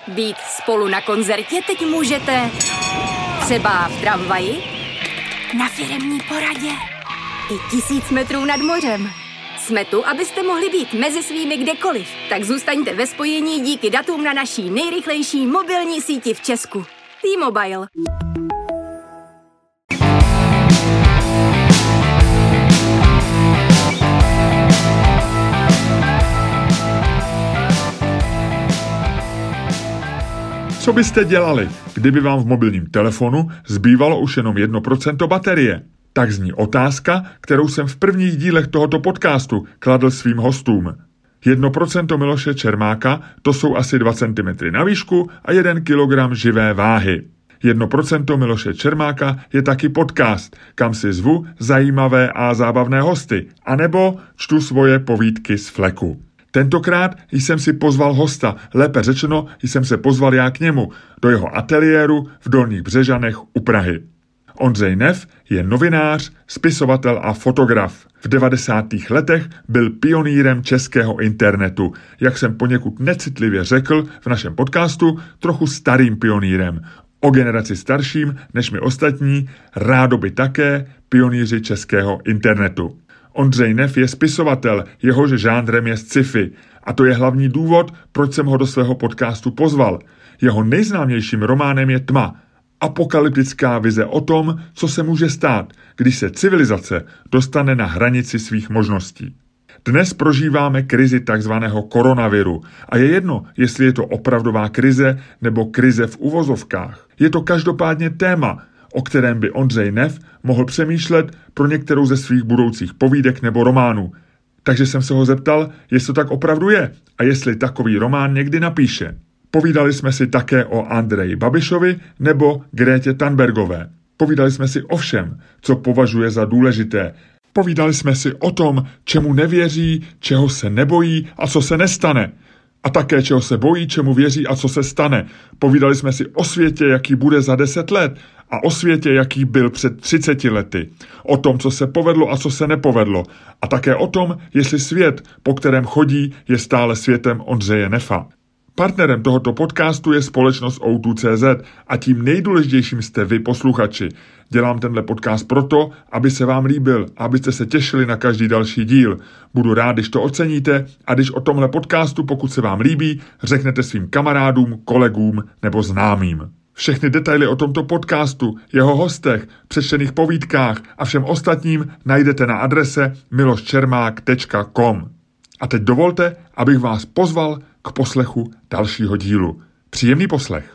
Být spolu na koncertě teď můžete třeba v tramvaji, na firemní poradě i 1000 metrů nad mořem. Jsme tu, abyste mohli být mezi svými kdekoliv. Tak zůstaňte ve spojení díky datům na naší nejrychlejší mobilní síti v Česku. T-Mobile. Co byste dělali, kdyby vám v mobilním telefonu zbývalo už jenom 1% baterie? Tak zní otázka, kterou jsem v prvních dílech tohoto podcastu kladl svým hostům. 1% Miloše Čermáka, to jsou asi 2 cm na výšku a 1 kg živé váhy. 1% Miloše Čermáka je taky podcast, kam si zvu zajímavé a zábavné hosty, anebo čtu svoje povídky z fleku. Tentokrát jsem si pozval hosta, lépe řečeno jsem se pozval já k němu, do jeho ateliéru v Dolních Břežanech u Prahy. Ondřej Neff je novinář, spisovatel a fotograf. V 90. letech byl pionýrem českého internetu, jak jsem poněkud necitlivě řekl v našem podcastu, trochu starým pionýrem. O generaci starším než my ostatní, rádoby také pionýři českého internetu. Ondřej Neff je spisovatel, jehož žánrem je sci-fi. A to je hlavní důvod, proč jsem ho do svého podcastu pozval. Jeho nejznámějším románem je Tma. Apokalyptická vize o tom, co se může stát, když se civilizace dostane na hranici svých možností. Dnes prožíváme krizi takzvaného koronaviru a je jedno, jestli je to opravdová krize nebo krize v uvozovkách. Je to každopádně téma, o kterém by Ondřej Neff mohl přemýšlet pro některou ze svých budoucích povídek nebo románů. Takže jsem se ho zeptal, jestli to tak opravdu je a jestli takový román někdy napíše. Povídali jsme si také o Andreji Babišovi nebo Grétě Thunbergové. Povídali jsme si o všem, co považuje za důležité. Povídali jsme si o tom, čemu nevěří, čeho se nebojí a co se nestane. A také čeho se bojí, čemu věří a co se stane. Povídali jsme si o světě, jaký bude za 10 let a o světě, jaký byl před 30 lety. O tom, co se povedlo a co se nepovedlo. A také o tom, jestli svět, po kterém chodí, je stále světem Ondřeje Neffa. Partnerem tohoto podcastu je společnost O2.cz a tím nejdůležitějším jste vy, posluchači. Dělám tenhle podcast proto, aby se vám líbil, abyste se těšili na každý další díl. Budu rád, když to oceníte a když o tomhle podcastu, pokud se vám líbí, řeknete svým kamarádům, kolegům nebo známým. Všechny detaily o tomto podcastu, jeho hostech, přečtených povídkách a všem ostatním najdete na adrese miloščermák.com. A teď dovolte, abych vás pozval k poslechu dalšího dílu. Příjemný poslech.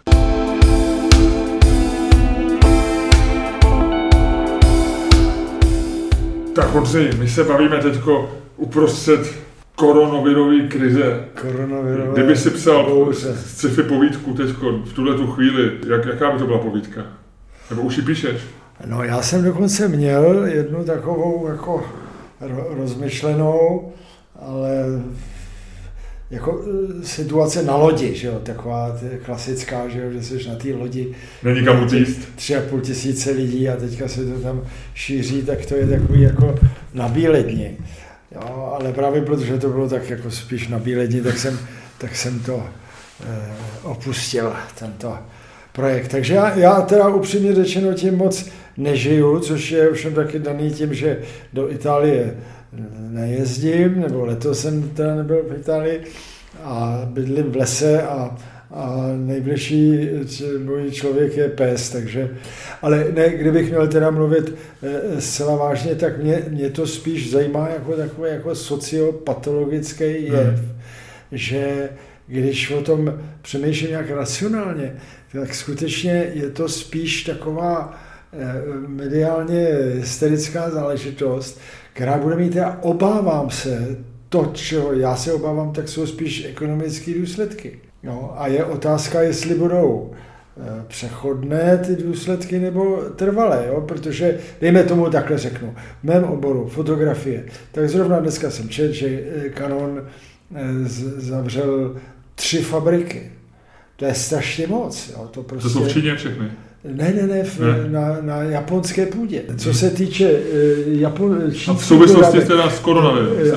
Tak Ondřej, my se bavíme teďko uprostřed koronavirové krize. Kdyby si psal sci-fi povídku teďko v tuhletu chvíli, jaká by to byla povídka? Nebo už ji píšeš? No já jsem dokonce měl jednu takovou jako rozmyšlenou, ale jako situace na lodi, že jo, taková klasická, že jo, že jsi na té lodi. Není kam utíct. 3,5 tisíce lidí a teďka se to tam šíří, tak to je takový jako na Bíledni. Jo, ale právě protože to bylo tak jako spíš na Bíledni, tak jsem to opustil, tento projekt. Takže já teda upřímně řečeno tím moc nežiju, což je ovšem taky daný tím, že do Itálie nejezdím, nebo letos jsem teda nebyl v Itálii a bydlím v lese a nejbližší můj člověk je pes, takže, ale ne, kdybych měl teda mluvit zcela vážně, tak mě to spíš zajímá jako takový jako sociopatologický jev, že když o tom přemýšlím nějak racionálně, tak skutečně je to spíš taková mediálně hysterická záležitost, která bude mít, já obávám se, to, čeho já se obávám, tak jsou spíš ekonomické důsledky. No, a je otázka, jestli budou přechodné ty důsledky nebo trvalé, jo? Protože, dejme tomu takhle řeknu, v mém oboru fotografie, tak zrovna dneska jsem četl, že Canon zavřel 3 fabriky. To je strašně moc. Jo? To jsou v Číně všechny? Ne, na japonské půdě. Co se týče v souvislosti teda s koronavirem. Ano,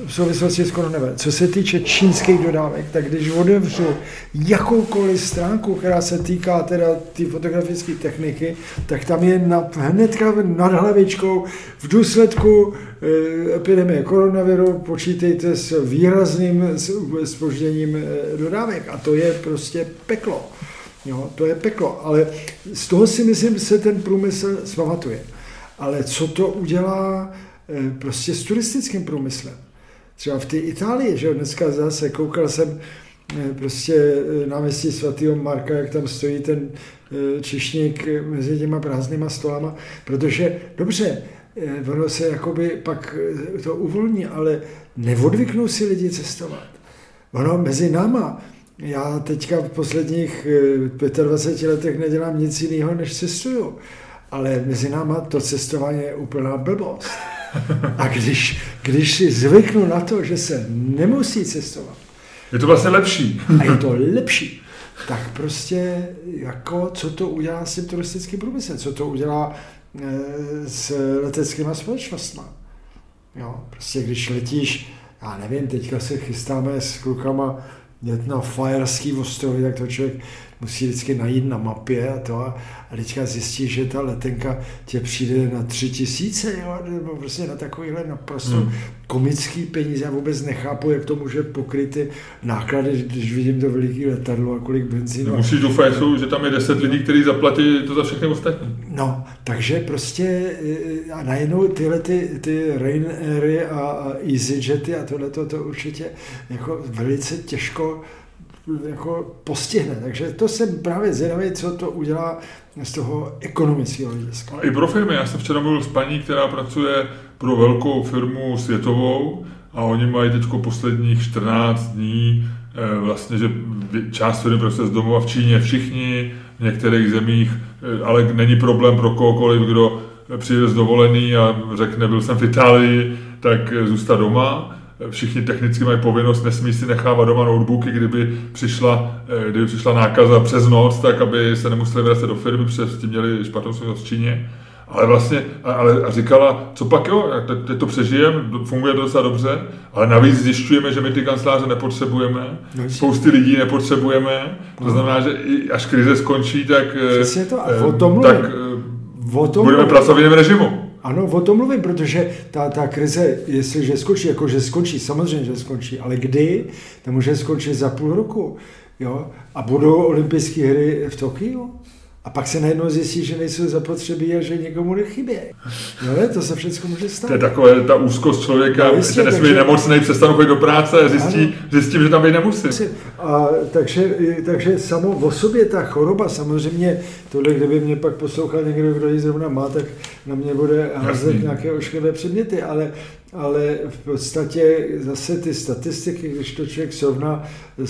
v souvislosti s koronavirem. Co se týče čínských dodávek, tak když otevřu jakoukoliv stránku, která se týká teda té fotografické techniky, tak tam je hnedka nad hlavičkou v důsledku epidemie koronaviru počítejte s výrazným zpožděním dodávek a to je prostě peklo. Jo, to je peklo, ale z toho si myslím, se ten průmysl zpamatuje. Ale co to udělá prostě s turistickým průmyslem? Třeba v té Itálii, že dneska zase koukal jsem prostě náměstí svatého Marka, jak tam stojí ten čišník mezi těma prázdnýma stolama, protože dobře, ono se jakoby pak to uvolní, ale neodvyknou si lidi cestovat. Ono mezi náma, já teďka v posledních 25 letech nedělám nic jiného, než cestuju. Ale mezi náma to cestování je úplná blbost. A když si zvyknu na to, že se nemusí cestovat. Je to vlastně lepší. A je to lepší. Tak prostě, jako, co to udělá s tím turistickým průmyslem? Co to udělá s leteckými společnostmi? Jo, prostě když letíš, já nevím, teďka se chystáme s klukama jet na Fajerský ostrovy, tak to člověk musí vždycky najít na mapě a teďka zjistí, že ta letenka tě přijde na 3000, jo, nebo prostě na takovýhle naprosto komický peníze. Já vůbec nechápu, jak to může pokryt ty náklady, když vidím to veliký letadlo a kolik benzínu. Musíš doufat, že tam je 10 lidí, kteří zaplatí to za všechny ostatní. No, takže prostě a najednou tyhle ty Ryanairy a EasyJety a tohleto to určitě jako velice těžko jako postihne. Takže to jsem právě zvědavý, co to udělá z toho ekonomického hlediska. I pro firmy. Já jsem včera mluvil s paní, která pracuje pro velkou firmu světovou a oni mají teď posledních 14 dní vlastně, že část firmy pracuje z domova v Číně všichni, v některých zemích, ale není problém pro kohokoliv, kdo přijde z dovolený a řekne, byl jsem v Itálii, tak zůstat doma. Všichni technicky mají povinnost, nesmí si nechávat doma notebooky, kdyby přišla nákaza přes noc, tak aby se nemuseli vracet do firmy, protože s tím měli špatnou zkušenost v Číně. Ale vlastně, a říkala, co pak jo, teď to přežijeme, funguje to docela dobře, ale navíc zjišťujeme, že my ty kanceláře nepotřebujeme, spousty lidí nepotřebujeme, to znamená, že i až krize skončí, tak budeme pracovat v jiném režimu. Ano, o tom mluvím, protože ta krize, jestliže skončí, jakože skončí, samozřejmě, že skončí, ale kdy? To může skončit za půl roku, jo? A budou olympijské hry v Tokiu? A pak se najednou zjistí, že nejsou zapotřebí a že někomu nechybí. No, to se všechno může stát. To je takové ta úzkost člověka, no, že nesmí nemocnej, přestanou chodit do práce a zjistím, že tam být nemusí. A takže samo o sobě ta choroba, samozřejmě, tohle, kdyby mě pak poslouchal někdo, kdo ji zrovna má, tak na mě bude házet nějaké ošklivé předměty, ale v podstatě zase ty statistiky, když to člověk srovná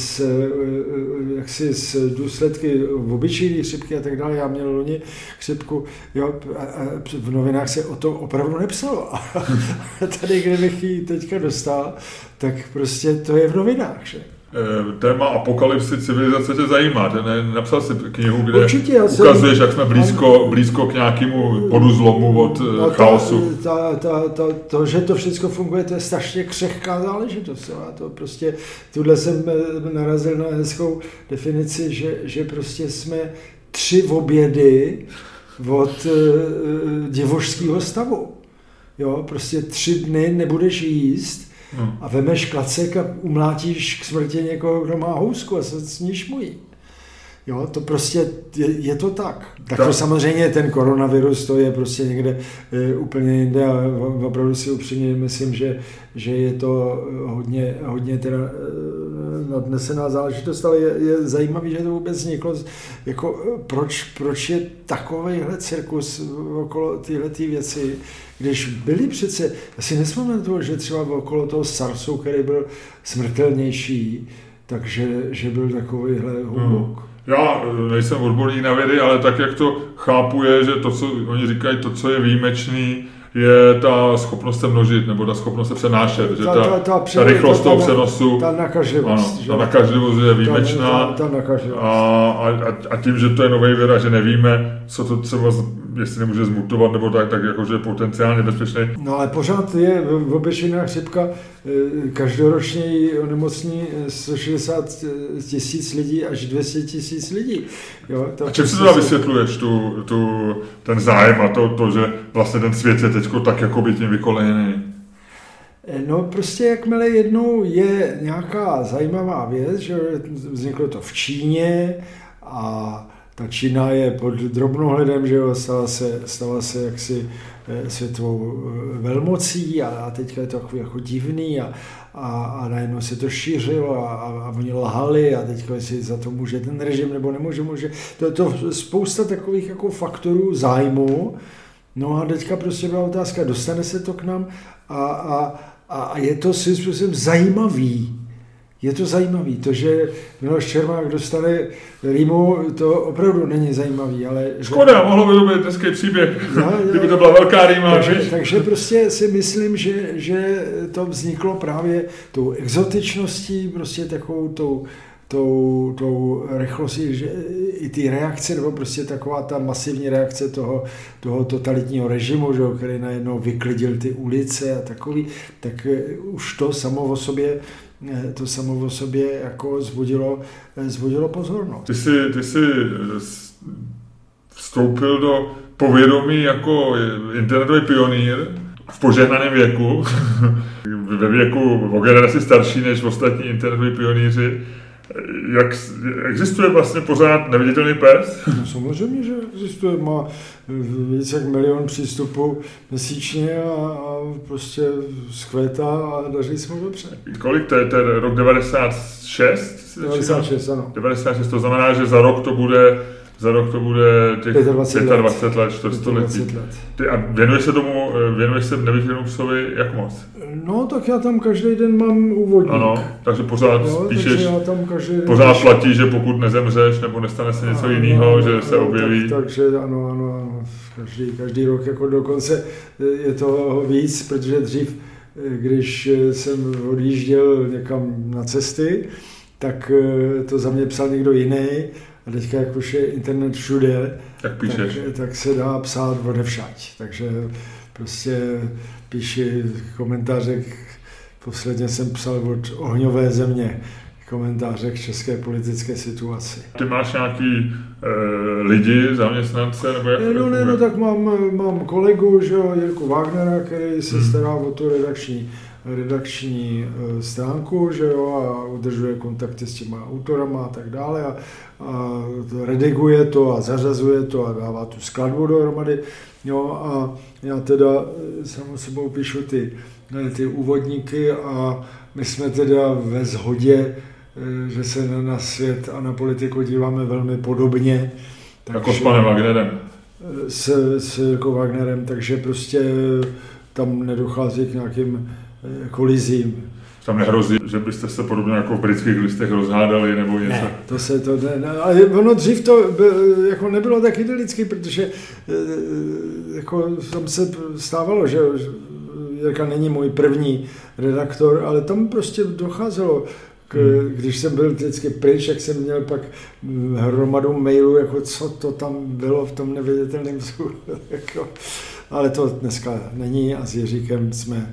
s důsledky obyčejné chřipky a tak dále, já měl loni chřipku, jo, a v novinách se o tom opravdu nepsalo. A tady, kdybych ji teďka dostal, tak prostě to je v novinách, že? Téma apokalypsy civilizace tě zajímá. Ty napsal jsi knihu, kde určitě, ukazuješ, jak jsme blízko k nějakému bodu zlomu od chaosu. To, že to všechno funguje, to je strašně křehká záležitost. A to prostě, tuhle jsem narazil na hezkou definici, že prostě jsme 3 obědy od divošského stavu. Jo, prostě 3 dny nebudeš jíst, a vemeš klacek a umlátíš k smrti někoho, kdo má housku a se sníš mu jí. Jo, to prostě je to tak. Tak to samozřejmě ten koronavirus, to je prostě někde úplně jinde a opravdu si upřímně myslím, že je to hodně teda nadnesená záležitost, ale je zajímavý, že to vůbec vzniklo. Jako, proč je takovejhle cirkus okolo téhletý věci, když byli přece, já si nespomínám na to, že třeba okolo toho SARSu, který byl smrtelnější, takže že byl takovýhle humbuk. Já nejsem odborník na vědy, ale tak, jak to chápu, je, že to, co oni říkají, to, co je výjimečný, je ta schopnost se množit, nebo ta schopnost se přenášet, že ta rychlost toho přenosu, ta nakažlivost, ano, ta nakažlivost je výjimečná ta nakažlivost. A tím, že to je nový věda, že nevíme, co to třeba jestli nemůže zmutovat nebo tak jakože je potenciálně bezpečný. No ale pořád je obyčejná chřipka, každoročně onemocní 160 000 lidí až 200 000 lidí. Jo, a čem si teda vysvětluješ ten zájem a to, že vlastně ten svět je teďko tak jakoby tím vykolejený? No prostě jakmile jednou je nějaká zajímavá věc, že vzniklo to v Číně a ta Čína je pod drobnohledem, že jo, stala se jaksi světovou velmocí a teďka je to jako divný a najednou se to šířilo a oni lhali a teďka si za to může ten režim nebo nemůže. To spousta takových jako faktorů zájmu. No a teďka prostě byla otázka, dostane se to k nám a je to svým způsobem zajímavý. Je to zajímavý, to, že Miloš Čermák dostane rýmu, to opravdu není zajímavý, ale... Škoda, mohlo by to být hezký příběh, kdyby to byla velká rýma. Takže prostě si myslím, že to vzniklo právě tou exotičností, prostě takovou tou rychlostí, že i ty reakce, nebo prostě taková ta masivní reakce toho totalitního režimu, že, který najednou vyklidil ty ulice a takový, tak už to samo o sobě jako zbudilo pozornost. Ty jsi vstoupil do povědomí jako internetový pionýr v požehnaném věku, ve věku o generaci starší než ostatní internetoví pionýři. Jak existuje vlastně pořád Neviditelný pes? No, samozřejmě, že existuje. Má více jak 1 000 000 přístupů měsíčně a prostě zkvétá a daří se mu dobře. Kolik to je rok 96? 96, ano. 96, to znamená, že za rok to bude těch 25 let, čtvrtstoletí. A věnuješ se Neviditelnému psovi jak moc? No, tak já tam každý den mám úvodník. Ano, takže pořád píšeš, pořád platí, že pokud nezemřeš nebo nestane se něco jiného, že se objeví. Takže ano, každý rok jako dokonce je toho víc, protože dřív, když jsem odjížděl někam na cesty, tak to za mě psal někdo jiný. A teďka, jak už je internet všude, tak se dá psát odevšať. Takže prostě píši komentáře, posledně jsem psal od Ohňové země, komentáře k české politické situaci. Ty máš nějaký lidi, zaměstnance? Nebo jak no, tak mám kolegu, že jo, Jirku Wagnera, který se stará o tu redakční stránku, že jo, a udržuje kontakty s těma autorama a tak dále a rediguje to a zařazuje to a dává tu skladbu dohromady. Jo, a já teda samo sebou píšu ty úvodníky a my jsme teda ve shodě, že se na svět a na politiku díváme velmi podobně. Jako s panem Wagnerem. S Jirkou Wagnerem, takže prostě tam nedochází k nějakým kolizím. Tam nehrozí, že byste se podobně jako v Britských listech rozhádali nebo něco? Ne, ale ono dřív to jako nebylo tak idylický, protože jako tam se stávalo, že Jirka není můj první redaktor, ale tam prostě docházelo, když jsem byl vždycky pryč, jak jsem měl pak hromadu mailů, jako co to tam bylo v tom Neviditelném psu. Jako, ale to dneska není a s Jiříkem jsme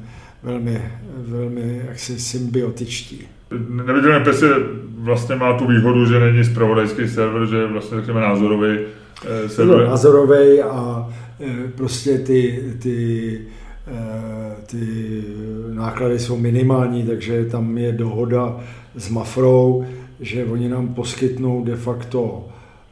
velmi jaksi symbiotičtí. Neviditelný pes vlastně má tu výhodu, že není zpravodajský server, že je vlastně řekněme názorový server. Názorový a prostě ty náklady jsou minimální, takže tam je dohoda s Mafrou, že oni nám poskytnou de facto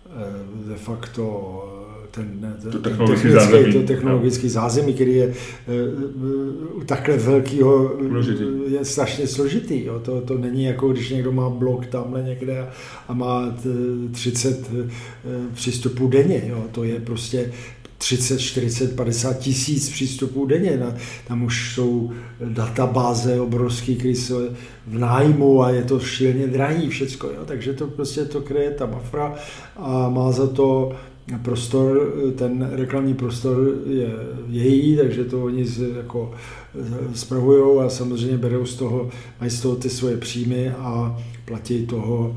technologický zázemí, který je takhle velkýho, je strašně složitý. Jo. To není jako, když někdo má blog tamhle někde a má 30 přístupů denně. Jo. To je prostě 30, 40, 50 tisíc přístupů denně. Tam už jsou databáze obrovský, které jsou v nájmu a je to šíleně drahý všecko. Jo. Takže to prostě to kryje ta Mafra a má za to prostor, ten reklamní prostor je její, takže to oni jako spravujou a samozřejmě berou mají z toho ty svoje příjmy a platí toho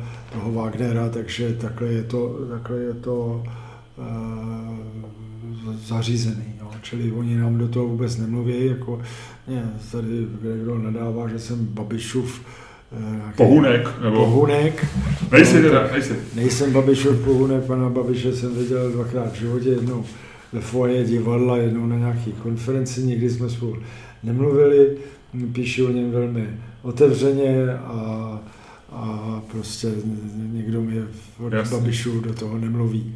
zařízený. Jo. Čili oni nám do toho vůbec nemluví, jako tady kdo nadává, že jsem Babišův Pohunek. Nejsi. Nejsem Babišův pohunek, pana Babiše jsem viděl 2krát v životě, jednou ve foyer divadla, jednou na nějaký konferenci, nikdy jsme spolu nemluvili, píši o něm velmi otevřeně a prostě nikdo mi od Babišů do toho nemluví.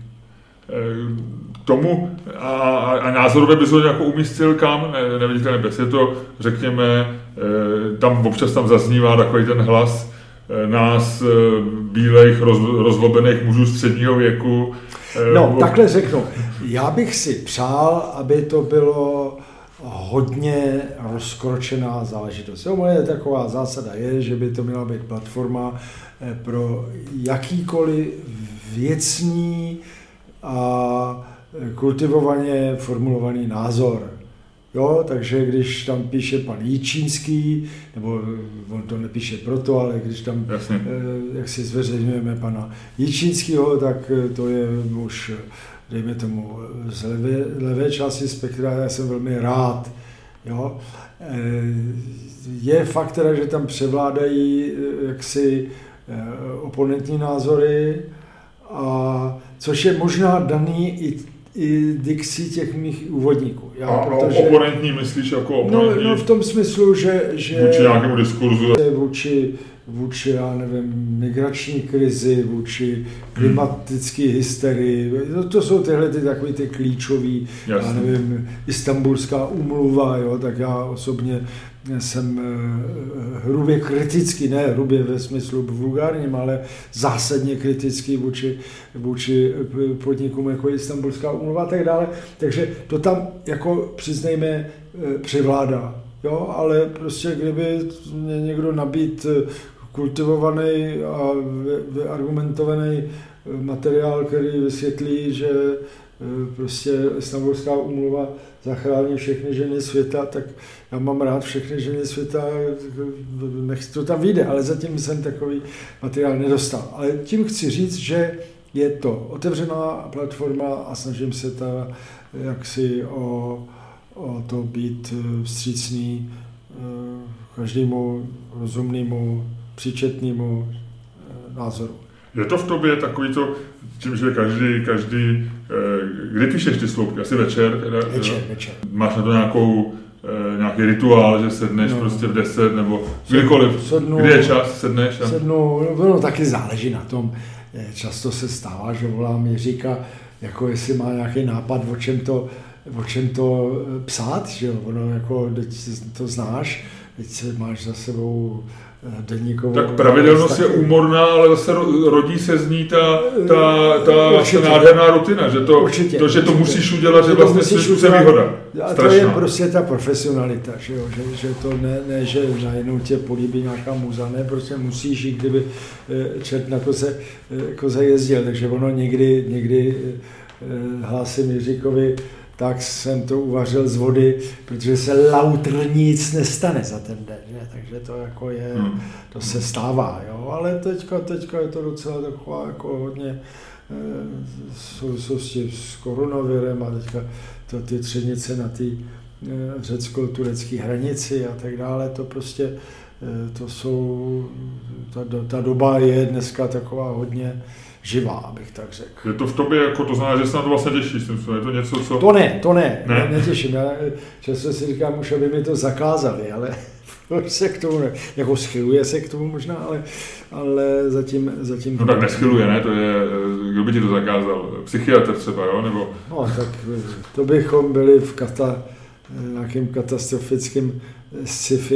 Tomu a názorově by se to jako umístil kam, nevidíte nebes, je to, řekněme, tam občas tam zaznívá takový ten hlas nás, bílejch, rozlobených mužů středního věku. No, takhle řeknu. Já bych si přál, aby to bylo hodně rozkročená záležitost. Jo, moje taková zásada je, že by to měla být platforma pro jakýkoliv věcný a kultivovaně formulovaný názor. Jo, takže když tam píše pan Jičínský, nebo on to nepíše proto, ale když tam jak si zveřejňujeme pana Jičínskýho, tak to je už, dejme tomu, z levé části spektra, já jsem velmi rád. Jo. Je fakt teda, že tam převládají jaksi oponentní názory, a což je možná daný i dikcí těch mých úvodníků. Oponentní myslíš jako oponentní? No v tom smyslu, že vůči nějakému diskurzu. Vůči, já nevím, migrační krizi, vůči klimatické hysterii. To jsou tyhle takový ty klíčový, já nevím, Istanbulská úmluva, jo, tak já osobně jsem hrubě kritický, ne hrubě ve smyslu vulgárním, ale zásadně kritický vůči podnikům jako Istanbulská úmluva a tak dále. Takže to tam, jako přiznejme, převládá. Jo, ale prostě kdyby někdo nabít kultivovaný a vyargumentovaný materiál, který vysvětlí, že prostě Istanbulská úmluva zachrání všechny ženy světa, tak já mám rád všechny ženy světa, nech to tam vyjde, ale zatím jsem takový materiál nedostal. Ale tím chci říct, že je to otevřená platforma a snažím se jaksi o to být vstřícný každému rozumnému, příčetnému názoru. Je to v tobě takový to, tím, že každý kdy píšeš ty sloupky? Asi večer? Večer. Máš na to nějaký rituál, že sedneš prostě v 10 nebo kdykoliv? Kdy je čas? Sedneš? Sednu, no taky záleží na tom. Často se stává, že volám Jiříka, jako jestli má nějaký nápad, o čem to psát, že jo, ono jako, teď to znáš, teď máš za sebou deníkovou... Tak pravidelnost je úmorná, ale zase rodí se z ní ta nádherná rutina, že to musíš udělat, že vlastně se výhoda. A to je prostě ta profesionalita, že jo, že to ne, že najednou tě políbí nějaká muza, ne, prostě musíš jít, kdyby čert na koze jezdil, takže ono někdy hlásím Jiříkovi, tak jsem to uvařil z vody, protože se lautr nic nestane za ten den, že? Takže to jako je, to se stává, jo, ale teďka je to docela taková jako hodně v souvislosti s koronavirem a teďka ty třenice na té řecko-turecké hranici a tak dále, to prostě, to jsou, ta doba je dneska taková hodně živá, abych tak řekl. Je to v tobě, jako to znamená, že se na to vlastně těšíš, je to něco, co... To ne, netěším, já často si říkám, už aby mi to zakázali, ale se k tomu, jako schyluje se k tomu možná, ale zatím... No tak neschyluje, ne, to je, kdo by ti to zakázal, psychiatr třeba, jo, nebo... No, tak to bychom byli v nějakým katastrofickým sci-fi,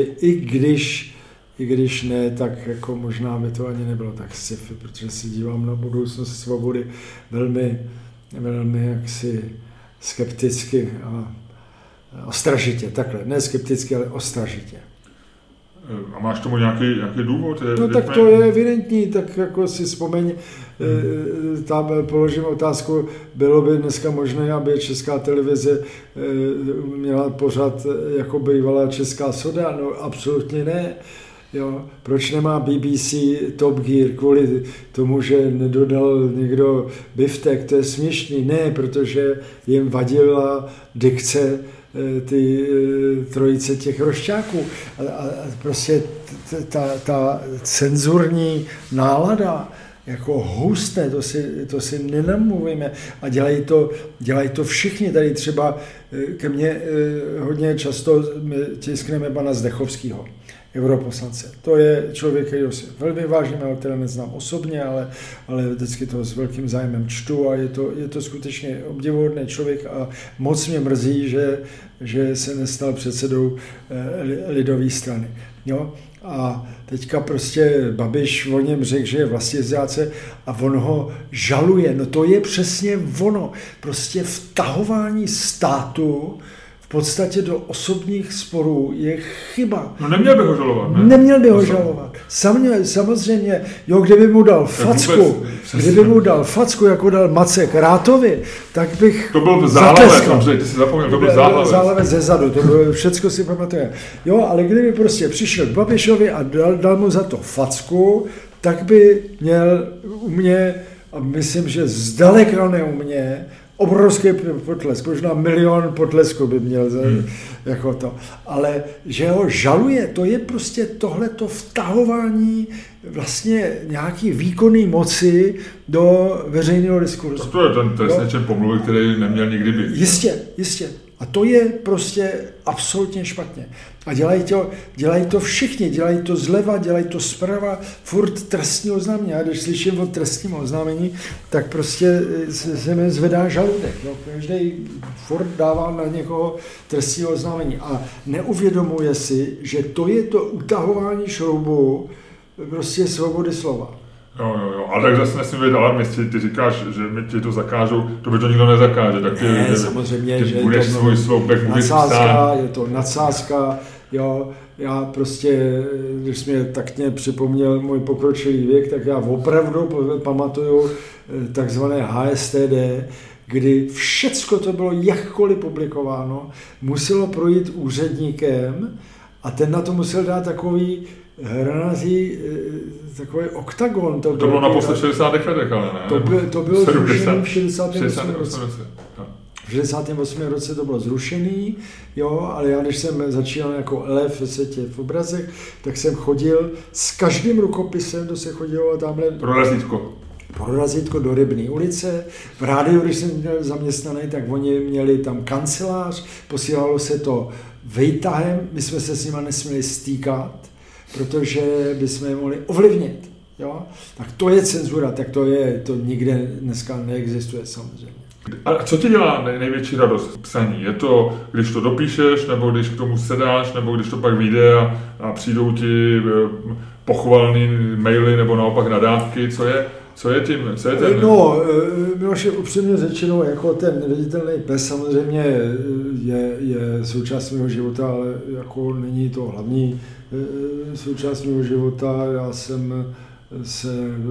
i když ne, tak jako možná by to ani nebylo tak sci-fi, protože si dívám na budoucnost svobody velmi jaksi skepticky a ostražitě, takhle, ne skepticky, ale ostražitě. A máš tomu nějaký důvod? No tak to je evidentní, tak jako si vzpomeň, tam položím otázku, bylo by dneska možné, aby Česká televize měla pořad jako bývalá Česká soda? No absolutně ne. Jo? Proč nemá BBC Top Gear kvůli tomu, že nedodal někdo biftek, to je směšný. Ne, protože jim vadila dikce ty trojice těch rošťáků. A prostě ta cenzurní nálada jako hustné, to si nenamluvíme a dělají to všichni. Tady třeba ke mně hodně často tiskneme pana Zdechovského, europoslance. To je člověk, kterýho si velmi vážím, ale teda neznám osobně, ale vždycky to s velkým zájmem čtu a je to skutečně obdivuhodný člověk a moc mě mrzí, že se nestal předsedou lidové strany. Jo? A teďka prostě Babiš o něm řekl, že je vlastizdáce a on ho žaluje. No to je přesně ono. Prostě vtahování státu v podstatě do osobních sporů je chyba. No neměl by ho žalovat, ne? Neměl by ho žalovat. Samozřejmě, jo, kdyby mu dal facku, jako dal Macek Rátovi, tak bych to byl záhlavec, ty si zapomněl, to byl záhlavec ze zadu, to bylo, všecko si pamatuje. Jo, ale kdyby prostě přišel k Babišovi a dal mu za to facku, tak by měl u mě, a myslím, že zdaleka ne u mě, obrovský potlesk, možná 1 milion potlesků by měl jako to. Ale že ho žaluje, to je prostě tohleto vtahování vlastně nějaký výkonný moci do veřejného diskurzu. To je ten trestný čin pomluvy, který neměl nikdy být. Jistě. A to je prostě absolutně špatně. A dělají to všichni, dělají to zleva, dělají to zprava, furt trestní oznámení. A když slyším o trestním oznámení, tak prostě se mi zvedá žaludek. No. Každý furt dává na někoho trestní oznámení a neuvědomuje si, že to je to utahování šroubu prostě svobody slova. Jo, ale tak zase nesmím být alarmisti, ty říkáš, že mi ti to zakážou, to by to nikdo nezakáže, tak ty, samozřejmě, ty že budeš svůj sloupek mluvit sám. Je to nadsázka, jo, já prostě, když mě taktně připomněl můj pokročilý věk, tak já opravdu pamatuju takzvané HSTD, kdy všecko to bylo jakkoliv publikováno, muselo projít úředníkem a ten na to musel dát takový hranatý takový oktagon. To bylo naposled v 60. letech, ale ne? To bylo zrušený v 68. roce. V 68. roce to bylo zrušený, jo, ale já když jsem začínal jako elef v obrazech, tak jsem chodil s každým rukopisem, to se chodilo tamhle... Pro razítko do Rybné ulice. V rádiu, když jsem měl zaměstnaný, tak oni měli tam kancelář, posílalo se to výtahem, my jsme se s nima nesměli stýkat, protože bychom je mohli ovlivnit. Jo? Tak to je cenzura, tak to nikde dneska neexistuje samozřejmě. A co ti dělá největší radost psaní? Je to, když to dopíšeš, nebo když k tomu sedáš, nebo když to pak vyjde a přijdou ti pochvalný maily, nebo naopak nadávky, co je ten... No, Miloši, upřímně řečeno, jako ten neviditelný pes samozřejmě je součást mého života, ale jako není to hlavní součást mého života. Já jsem se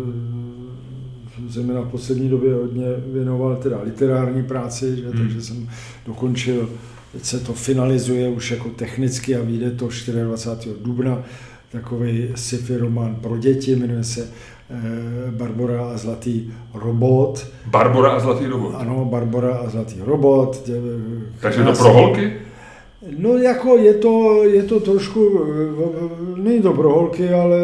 zejména v poslední době hodně věnoval teda literární práci, že, takže jsem dokončil, teď se to finalizuje už jako technicky a vyjde to 24. dubna, takový sci-fi román pro děti, jmenuje se Barbora a zlatý robot. Barbora a zlatý robot? Ano, Barbora a zlatý robot. Takže to pro holky? No jako je to trošku, není to pro holky, ale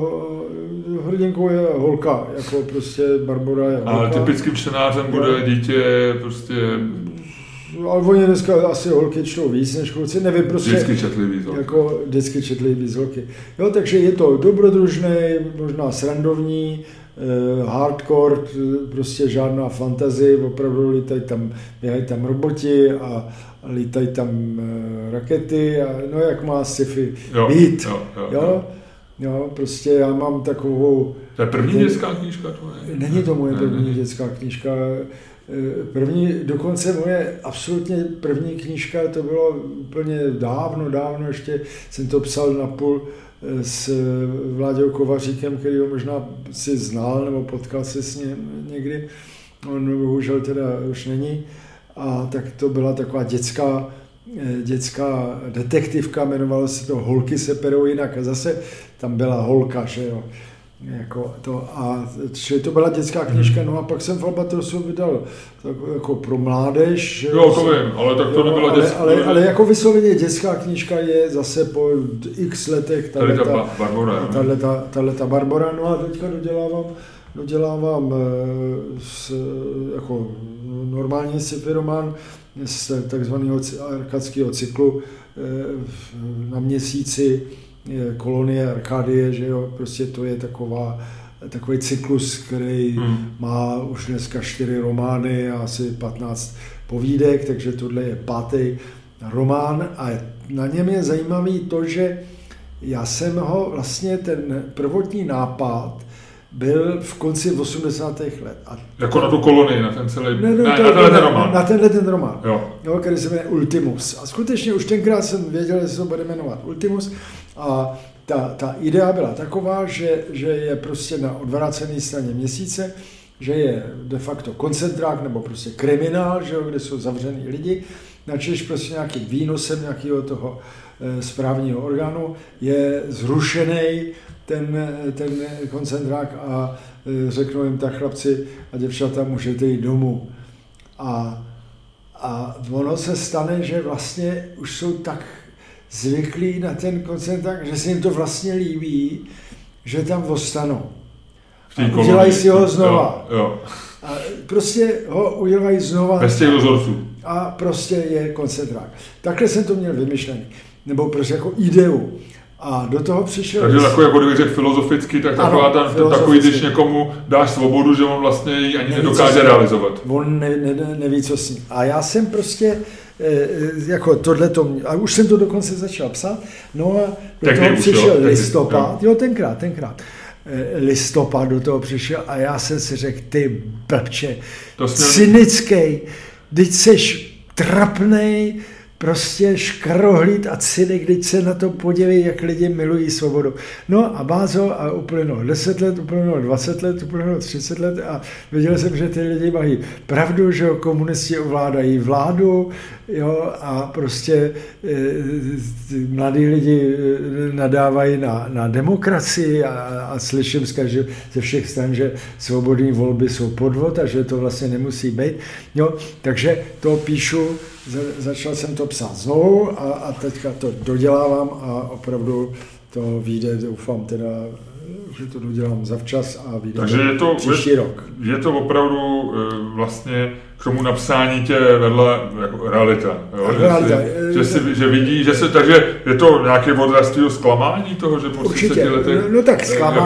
hrdinkou je holka, jako prostě Barbora je holka. Ale typickým čtenářem bude dítě prostě... Ale oni dneska asi holky čtou víc než kluci, nevím, prostě... Vždycky četli víc holky. Jako vždycky četli víc holky. Jo, takže je to dobrodružný, možná srandovní, hardcore, prostě žádná fantazie, opravdu běhají tam roboti a lítají tam rakety a no jak má sci-fi být. Jo, prostě já mám takovou... To je první dětská knížka tvoje? Není to moje první dětská knížka. Dokonce moje absolutně první knížka, to bylo úplně dávno, ještě jsem to psal napůl s Vláďou Kovaříkem, který ho možná si znal nebo potkal se s ním někdy. On bohužel teda už není. A tak to byla taková dětská dětská detektivka, jmenovalo se to Holky se perou jinak a zase tam byla holka, že jo. Jako to, a čili to byla dětská knížka, no a pak jsem v Albatrosu vydal tak jako pro mládež. Jo, to vím, ale tak to nebyla dětská. Ale jako vysloveně dětská knížka je zase po x letech tato Barbora, no a teďka dodělávám jako normální sci-fi román z takzvaného arkadského cyklu na měsíci Kolonie Arkadie, že jo, prostě to je takový cyklus, který má už dneska 4 romány a asi 15 povídek, takže tohle je 5. román a na něm je zajímavý to, že já jsem ho vlastně ten prvotní nápad byl v konci 80. let. Jako na tu kolonii, na ten celý... Na tenhle ten román, jo, který se jmenuje Ultimus. A skutečně už tenkrát jsem věděl, že se to bude jmenovat Ultimus. A ta idea byla taková, že je prostě na odvrácené straně měsíce, že je de facto koncentrák nebo prostě kriminál, že jo, kde jsou zavřený lidi, načež prostě nějakým výnosem nějakého toho správního orgánu je zrušený ten koncentrák a řeknou jim tak chlapci a děvčata, můžete jít domů. A ono se stane, že vlastně už jsou tak zvyklí na ten koncentrák, že se jim to vlastně líbí, že tam ostanou. A udělají si ho znova. Jo. A prostě ho udělají znova. Bez těch dozorců. A prostě je koncentrák. Takhle jsem to měl vymyšlený. Nebo prostě jako ideu. A do toho přišel... Takže jako kdybych řekl filozoficky, tak takový, když někomu dáš svobodu, že on vlastně ji ani nedokáže realizovat. On neví, co s ní. A já jsem prostě jako tohleto, a už jsem to dokonce začal psát, no a do toho přišel listopad, jo, tenkrát, listopad do toho přišel a já jsem si řekl, ty blbče, cynický, teď seš trapnej, prostě škarohlíd a cynik, když se na to podívej, jak lidi milují svobodu. No a bázo, a uplynulo 10 let, uplynulo 20 let, uplynulo 30 let a viděl jsem, že ty lidi mají pravdu, že komunisti ovládají vládu, jo, a prostě mladí lidi nadávají na demokracii a slyším ze všech stran, že svobodné volby jsou podvod a že to vlastně nemusí být. Jo, takže to píšu, začal jsem to psát znovu a teďka to dodělávám a opravdu to vyjde, doufám teda, že to dodělám zavčas a vyjde příští rok. Je to opravdu vlastně k tomu napsání tě vedla jako realita. Jo? Že vidí, takže je to nějaké odraz tvýho zklamání toho, že po 30 letech... No tak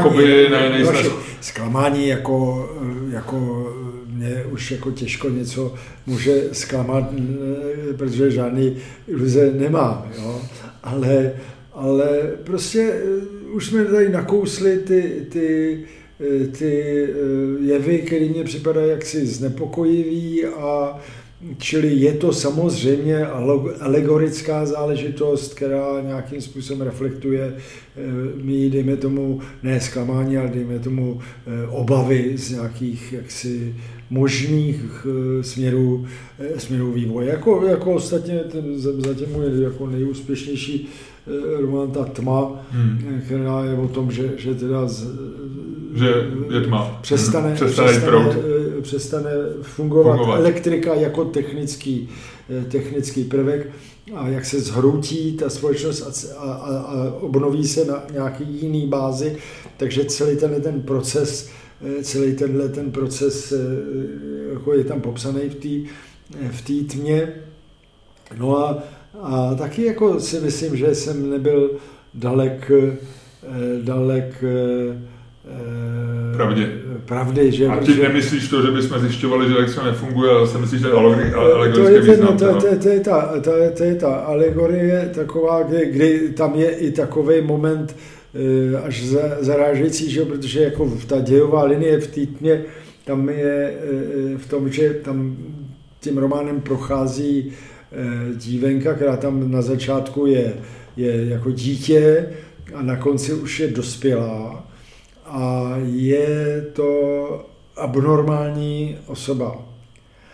zklamání jako mě už jako těžko něco může zklamat, protože žádný iluze nemám, jo? Ale prostě už jsme tady nakousli ty jevy, které mě připadají jaksi znepokojivý a čili je to samozřejmě alegorická záležitost, která nějakým způsobem reflektuje mý, dejme tomu, ne zklamání, ale dejme tomu obavy z nějakých jaksi možných směrů vývoje. Jako ostatně zatím můj jako nejúspěšnější román Ta tma, která je o tom, že teda že je tma. Přestane fungovat elektrika jako technický prvek a jak se zhroutí ta společnost a obnoví se na nějaký jiný bázi, takže celý ten proces jako je tam popsaný v té tmě. No a taky jako si myslím, že jsem nebyl dalek pravdy, že... A ty nemyslíš to, že bychom zjišťovali, že elektřina nefunguje, ale si myslíš, že alegorický význam? To je ta alegorie taková, kdy tam je i takovej moment až zarážející, že? Protože jako ta dějová linie v té tmě, tam je v tom, že tam tím románem prochází dívenka, která tam na začátku je jako dítě a na konci už je dospělá a je to abnormální osoba.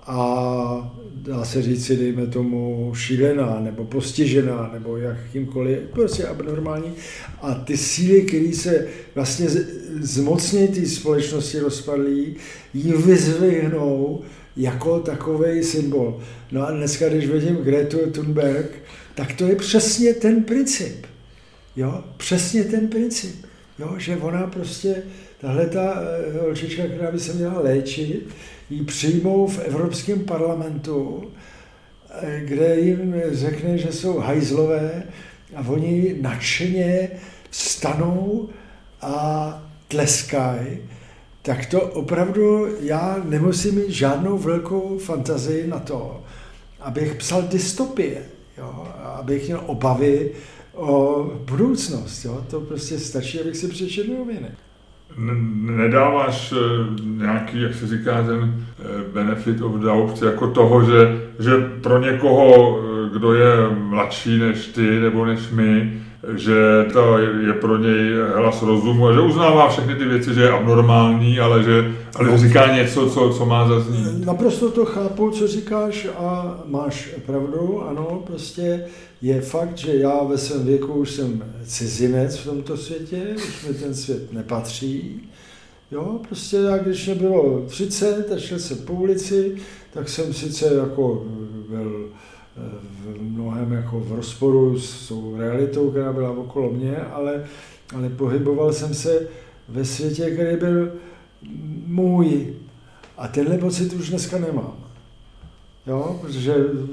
a dá se říci, dejme tomu, šílená nebo postižená nebo jakýmkoliv, prostě abnormální. A ty síly, které se vlastně zmocnějí té společnosti rozpadlí, ji vyzvihnou jako takovej symbol. No a dneska, když vidím Gretu Thunberg, tak to je přesně ten princip. Jo? Přesně ten princip. Jo? Že ona prostě, tahle ta holčička, která by se měla léčit, ji přijmou v Evropském parlamentu, kde jim řekne, že jsou hajzlové a oni nadšeně vstanou a tleskají, tak to opravdu já nemusím mít žádnou velkou fantazii na to, abych psal dystopie, jo? Abych měl obavy o budoucnost. Jo? To prostě stačí, abych si přečetl noviny. Nedáváš nějaký, jak se říká, ten benefit of doubt, jako toho, že pro někoho, kdo je mladší než ty nebo než my, že to je pro něj hlas rozumu a že uznává všechny ty věci, že je abnormální, ale že říká něco, co má zaznít. Naprosto to chápu, co říkáš a máš pravdu, ano, prostě je fakt, že já ve svém věku už jsem cizinec v tomto světě, už mi ten svět nepatří. Jo, prostě jak když mě bylo 30 a šel jsem po ulici, tak jsem sice jako byl v mnohem jako v rozporu s tou realitou, která byla okolo mě, ale pohyboval jsem se ve světě, který byl můj. A tenhle pocit už dneska nemám. Jo, protože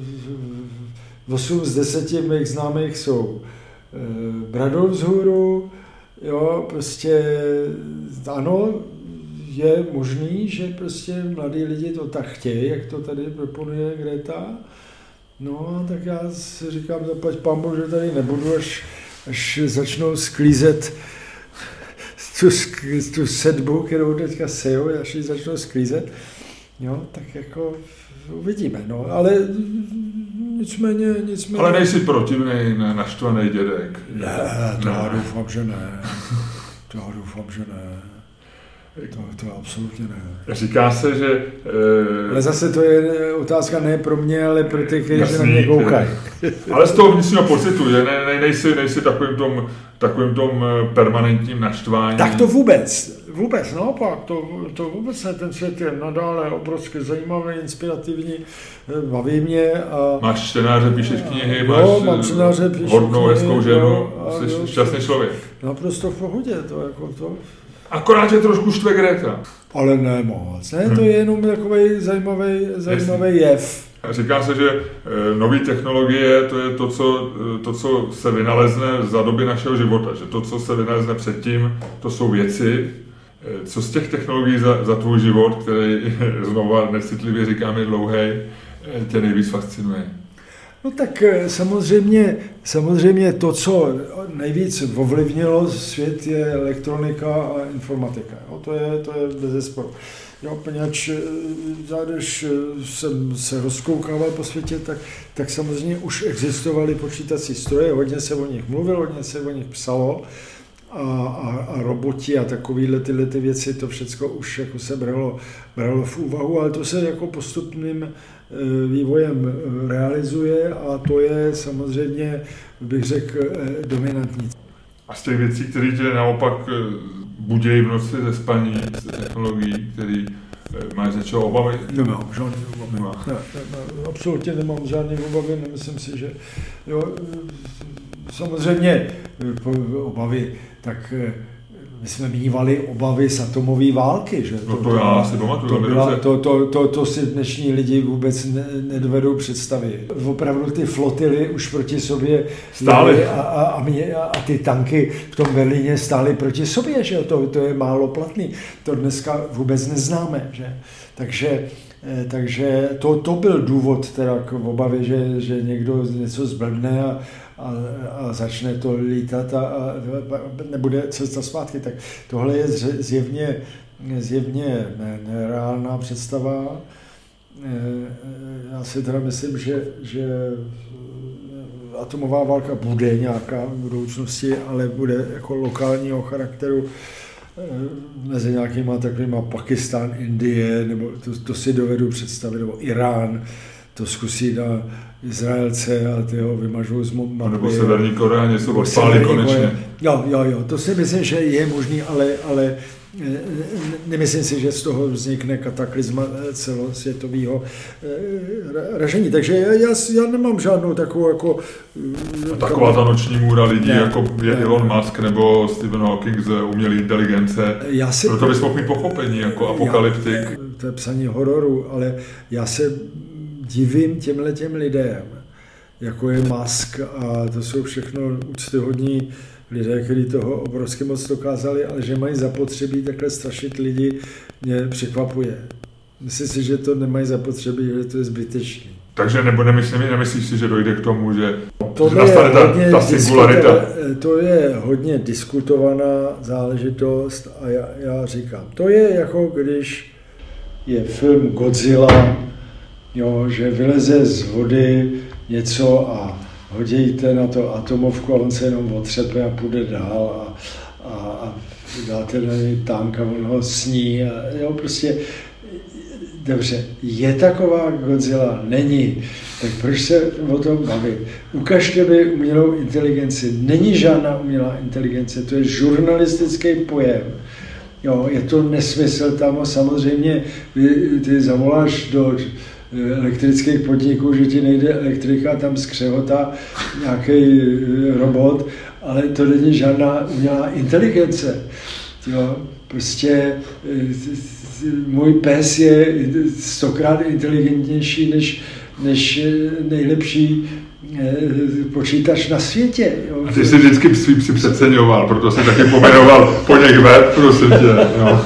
8 z 10 mých známých jsou bradou vzhůru, jo, prostě ano, je možný, že prostě mladí lidi to tak chtějí, jak to tady proponuje Greta. No, tak já si říkám, zaplať pánbůh, že tady nebudu, až začnou sklízet tu sedbu, kterou teďka sejou, až ji začnou sklízet. Jo, tak jako uvidíme, no, ale nicméně... Ale nejsi protivnej, naštvaný dědek. Ne, to já doufám, že ne. To absolutně ne. Říká se, že... Ale zase to je otázka ne pro mě, ale pro ty, kteří se na mě koukají. Ale z toho vnitřního pocitu, že nejsi takovým tom permanentním naštvání. Tak to vůbec naopak, to vůbec ne, ten svět je nadále obrovsky zajímavý, inspirativní, baví mě. A máš čtenáře, píšeš knihy, mám čtenáře, hodnou, hezkou ženu, jsi šťastný člověk. Naprosto v pohodě, to jako to... Akorát, že trošku štve Greta. Ale ne moc, ne, to je jenom takový zajímavý jev. Říká se, že nové technologie, to je to, co se vynalezne za doby našeho života, že to, co se vynalezne předtím, to jsou věci. Co z těch technologií za tvůj život, který znova necitlivě říkáme dlouhej, tě nejvíc fascinuje? No tak samozřejmě to, co nejvíc ovlivnilo svět, je elektronika a informatika. Jo? To je bezesporu. Jo, poněvadž když jsem se rozkoukával po světě, tak samozřejmě už existovaly počítací stroje, hodně se o nich mluvilo, hodně se o nich psalo a roboti a takovéhle tyhle ty věci, to všechno už jako se bralo v úvahu, ale to se jako postupným vývojem realizuje a to je samozřejmě, bych řekl, dominantní. A z těch věcí, které tě naopak budějí v noci ze spaní, z technologií, který máš z něčeho obavy? Nemám žádný obavy. Ne, absolutně nemám žádný obavy, nemyslím si, že jo, samozřejmě obavy, tak my jsme mívali obavy z atomové války, že? No to já si pamatuju. To si dnešní lidi vůbec nedovedou představit. Opravdu ty flotily už proti sobě stály. A ty tanky v tom Berlíně stály proti sobě, že? To je málo platný. To dneska vůbec neznáme, že? Takže to byl důvod teda k obavě, že někdo něco zblbne a začne to lítat a nebude cesta zpátky. Tak tohle je zjevně nereálná představa. Já si teda myslím, že atomová válka bude nějaká v budoucnosti, ale bude jako lokálního charakteru mezi nějakýma takovýma Pakistán, Indie, nebo to si dovedu představit, nebo Irán, to zkusí na Izraelce a ty ho vymažou z mapy. Nebo Severní Korea, něco odpálí konečně. Jo, to si myslím, že je možný, ale nemyslím si, že z toho vznikne kataklizma celosvětového ražení. Takže já nemám žádnou takovou jako... Taková ta noční můra lidí, jako je Elon Musk nebo Stephen Hawking z umělé inteligence. Proto bys mohl mít pochopení jako apokalyptik. To je psaní hororu, ale já se divím těm lidem, jako je Musk a to jsou všechno úctyhodní lidé, kteří toho obrovsky moc dokázali, ale že mají zapotřebí takhle strašit lidi, mě překvapuje. Myslím si, že to nemají zapotřebí, že to je zbytečný. Takže nemyslíš si, že dojde k tomu, že nastane ta singularita? To je hodně diskutovaná záležitost a já říkám, to je jako když je film Godzilla, jo, že vyleze z vody něco a hodíte na to atomovku a on se jenom otřepe a půjde dál a dáte na něj tank a on ho sní. A, jo, prostě dobře, je taková Godzilla? Není. Tak proč se o tom bavit? Ukažte mi umělou inteligenci. Není žádná umělá inteligence, to je žurnalistický pojem. Jo, je to nesmysl tam a samozřejmě ty zavoláš do elektrických podniků, že ti nejde elektrika, tam skřehotá nějaký robot, ale to není žádná umělá inteligence. Jo, prostě můj pes je 100krát inteligentnější než nejlepší počítač na světě. Jo. A ty jsi vždycky svý psi přeceňoval, proto jsi taky pomenoval po něch web, prosím tě. No.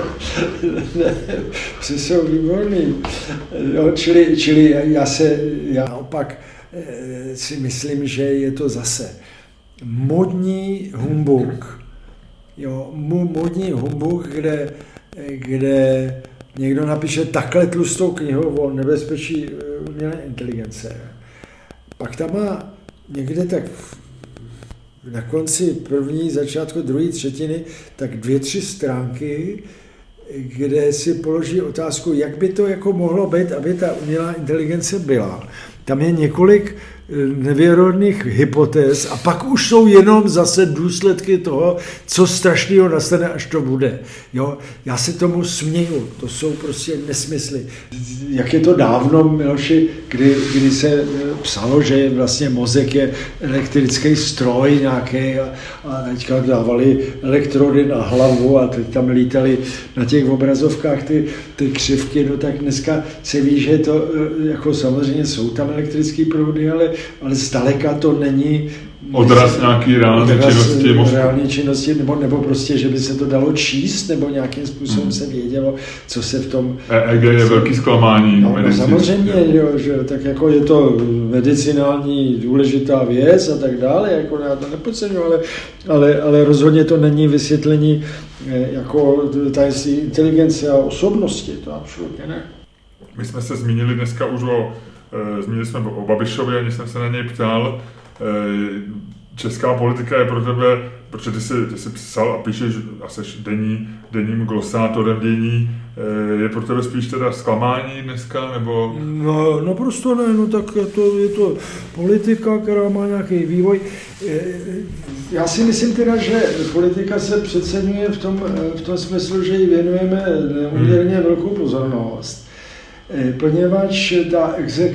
Psi jsou výborný. Jo, čili já naopak si myslím, že je to zase modní humbuk. Jo, modní humbuk, kde někdo napíše takhle tlustou knihu o nebezpečí umělé inteligence. Pak tam má někde tak na konci první, začátku druhé třetiny, tak 2-3 stránky, kde si položí otázku, jak by to jako mohlo být, aby ta umělá inteligence byla. Tam je několik nevěrohodných hypotéz a pak už jsou jenom zase důsledky toho, co strašného nastane, až to bude. Jo? Já se tomu směju, to jsou prostě nesmysly. Jak je to dávno, Miloši, kdy se psalo, že vlastně mozek je elektrický stroj nějaký a teďka dávali elektrody na hlavu a teď tam lítali na těch obrazovkách ty křivky, no tak dneska se ví, že to jako samozřejmě jsou tam elektrické proudy, ale zdaleka to není odraz nějaký reální činnosti, nebo prostě, že by se to dalo číst, nebo nějakým způsobem se vědělo, co se v tom... EEG je velký zklamání. No, samozřejmě, jo, že tak jako je to medicinální důležitá věc a tak dále, jako já to nepodceňuji, ale rozhodně to není vysvětlení jako tajemství inteligence a osobnosti, to absolutně ne. My jsme se zmínili dneska už zmínili jsme o Babišovi, ani jsem se na něj ptal. Česká politika je pro tebe, protože ty jsi psal a píšeš a seš denním glosátorem dění, je pro tebe spíš teda zklamání dneska, nebo? No prostě ne, no tak je to politika, která má nějaký vývoj. Já si myslím teda, že politika se přeceňuje v tom smyslu, že jí věnujeme neúměrně velkou pozornost. Poněvadž ta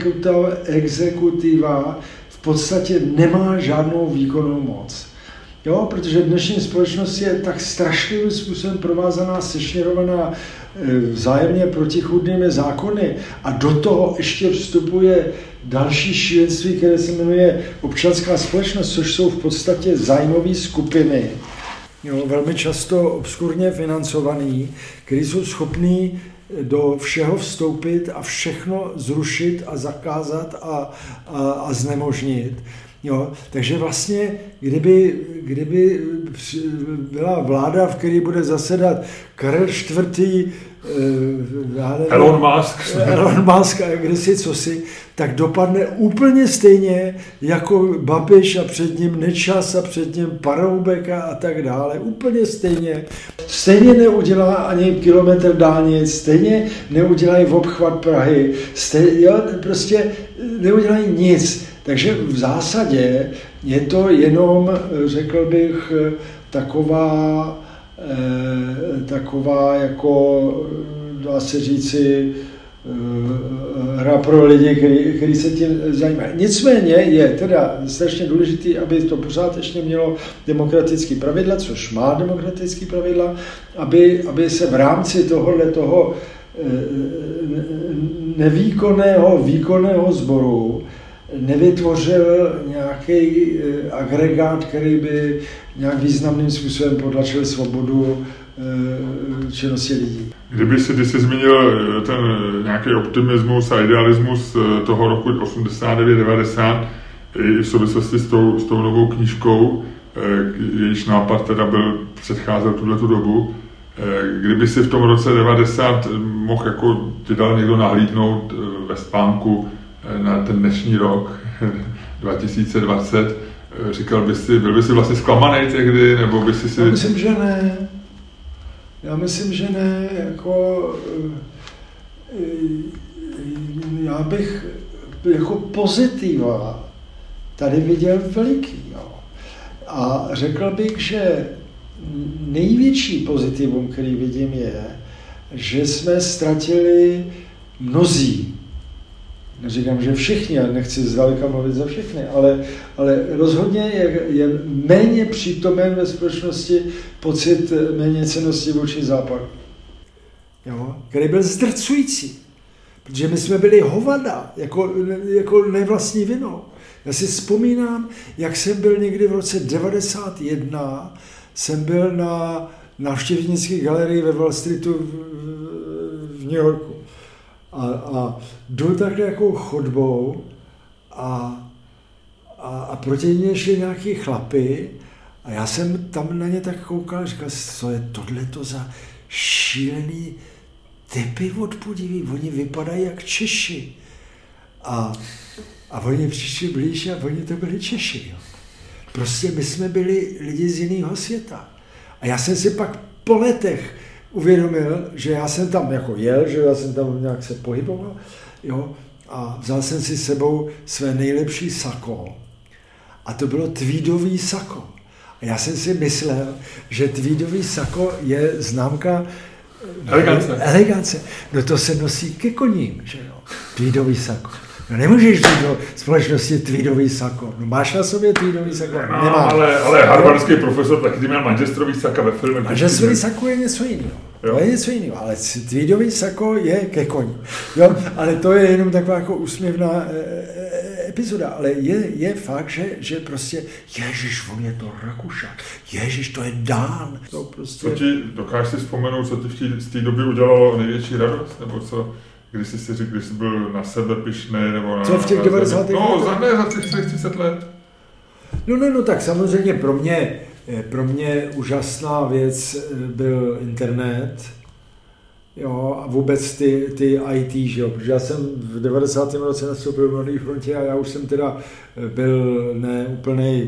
exekutiva v podstatě nemá žádnou výkonnou moc. Jo, protože dnešní společnost je tak strašlivým způsobem provázaná, sešněrovaná vzájemně protichůdnými zákony a do toho ještě vstupuje další šílenství, které se jmenuje občanská společnost, což jsou v podstatě zájmové skupiny, jo, velmi často obskurně financovaný, které jsou schopný do všeho vstoupit a všechno zrušit a zakázat a znemožnit. Jo, takže vlastně, kdyby byla vláda, v které bude zasedat Karel IV., Elon Musk a kdesi cosi, tak dopadne úplně stejně jako Babiš a před ním Nečas a před ním Paroubek a tak dále. Úplně stejně. Stejně neudělá ani kilometr dálnic, stejně neudělají obchvat Prahy, prostě neudělají nic. Takže v zásadě je to jenom, řekl bych, taková jako, dá se říci, hra pro lidi, kteří se tím zajímají. Nicméně je teda strašně důležité, aby to pořád ještě mělo demokratické pravidla, což má demokratické pravidla, aby se v rámci toho výkonného sboru nevytvořil nějaký agregát, který by nějak významným způsobem potlačil svobodu činnosti lidí. Kdyby ty jsi zmínil ten nějaký optimismus a idealismus toho roku 89-90 i v souvislosti s tou novou knížkou, jejíž nápad teda předcházel tuhletu dobu, kdyby si v tom roce 90 mohl jako ti dal někdo nahlídnout ve spánku na ten dnešní rok 2020, říkal bys si, byl by si vlastně zklamaný tehdy, nebo by si... Já myslím, že ne, já bych jako pozitiva tady viděl veliký, jo. A řekl bych, že největší pozitivum, který vidím, je, že jsme ztratili mnozí. Neříkám, že všichni, já nechci zdaleka mluvit za všechny, ale rozhodně je méně přítomen ve společnosti pocit méněcennosti vůči západu. Jo? Který byl zdrcující, protože my jsme byli hovada, jako nevlastní vinou. Já si vzpomínám, jak jsem byl někdy v roce 91, jsem byl na návštěvnické galerii ve Wall Streetu v New Yorku. A jdu takhle jako chodbou a proti mě šli nějaký chlapy a já jsem tam na ně tak koukal a říkal, co je tohleto za šílený typy odpudiví, oni vypadají jak Češi. A oni přišli blíž a oni to byli Češi. Jo. Prostě my jsme byli lidi z jiného světa. A já jsem si pak po letech uvědomil, že já jsem tam jako jel, že já jsem tam nějak se pohyboval, jo, a vzal jsem si s sebou své nejlepší sako a to bylo tweedový sako. A já jsem si myslel, že tweedový sako je známka elegance. No to se nosí ke koním, že jo, tweedový sako. No nemůžeš jít do společnosti tweedový sako. No máš na sobě tweedový sako? No, ale harvardský profesor taky měl manžestrový saka ve filmu. Manžestrový sako je něco jiného. To je něco jiného, ale tweedový sako je ke koni. Jo, ale to je jenom taková jako úsměvná epizoda, ale je fakt, že prostě, ježiš, on je to Rakušan, ježiš, to je Dán. To prostě... Dokážeš si vzpomenout, co ti z té doby udělalo největší radost, nebo co? Když jsi si řekl, když jsi byl na sebe pyšný, nebo na... Co v těch 90. letech? No, za těch 30 let. No, tak samozřejmě pro mě úžasná věc byl internet, jo, a vůbec ty IT, že jo, protože já jsem v 90. roce nastoupil v Mladé frontě a já už jsem teda byl neúplnej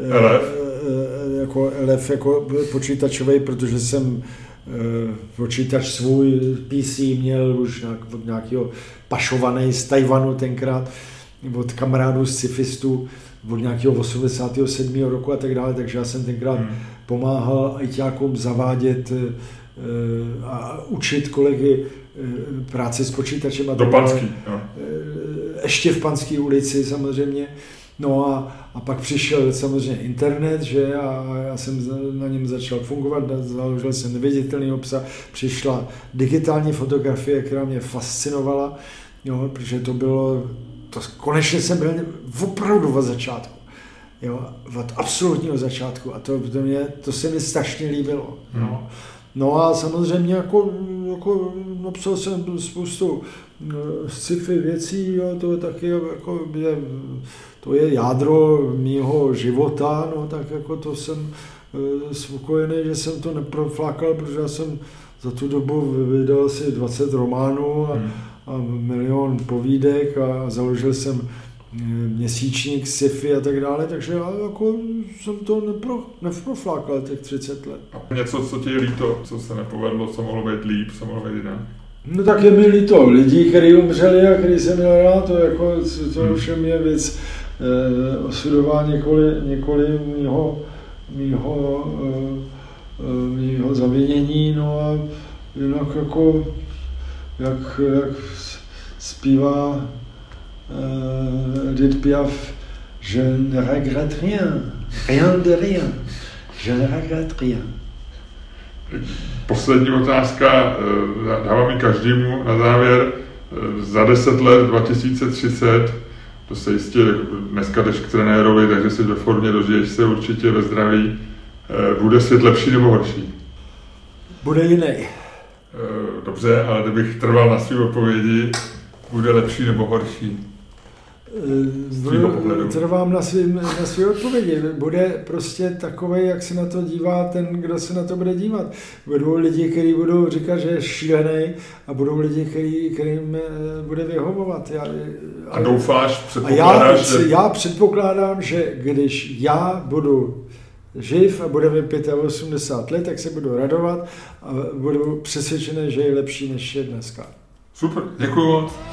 elef jako počítačovej, protože jsem počítač svůj PC měl už od nějakého pašovaný z Tajvanu tenkrát, od kamarádů z cifistů, od nějakého 87. roku a tak dále, takže já jsem tenkrát pomáhal ajťákům zavádět a učit kolegy práci s počítačem. Do Panský, jo. Ještě v Panské ulici samozřejmě. No a pak přišel samozřejmě internet, že a já jsem na něm začal fungovat, založil jsem neviditelný obsah, přišla digitální fotografie, která mě fascinovala, jo, protože konečně jsem byl opravdu od začátku, jo, od absolutního začátku a to se mi strašně líbilo. No. No a samozřejmě jako napsal jsem spoustu sci-fi věcí, jo, to je taky jako to je jádro mýho života, no tak jako to jsem spokojený, že jsem to neproflákal, protože já jsem za tu dobu vydal asi 20 románů a milion povídek a založil jsem měsíčník sci-fi a tak dále, takže já jako jsem to neproflákal těch 30 let. A něco, co ti je líto, co se nepovedlo, co mohlo být líp, co mohlo být jinak? No tak je mi líto lidí, kteří umřeli a který jsem měl rád, to všem je věc osudová několik mýho zavinění, no a jinak jako jak zpívá Edith Piaf, je ne regrette rien, rien de rien, je ne regrette rien. Poslední otázka, dávám ji každému na závěr. Za 10 let, 2030, to se jistě, dneska jdeš k trenérovi, takže jsi ve formě, dožiješ se určitě ve zdraví. Bude svět lepší nebo horší? Bude jiný. Dobře, ale kdybych trval na své odpovědi, bude lepší nebo horší? Trvám na své odpovědi. Bude prostě takovej, jak se na to dívá ten, kdo se na to bude dívat. Budou lidi, kteří budou říkat, že je šílený, a budou lidi, kterým bude vyhovovat. A doufáš, předpokládáš, já předpokládám, že když já budu živ a bude mi 85 let, tak se budu radovat a budu přesvědčený, že je lepší, než je dneska. Super, děkuju moc.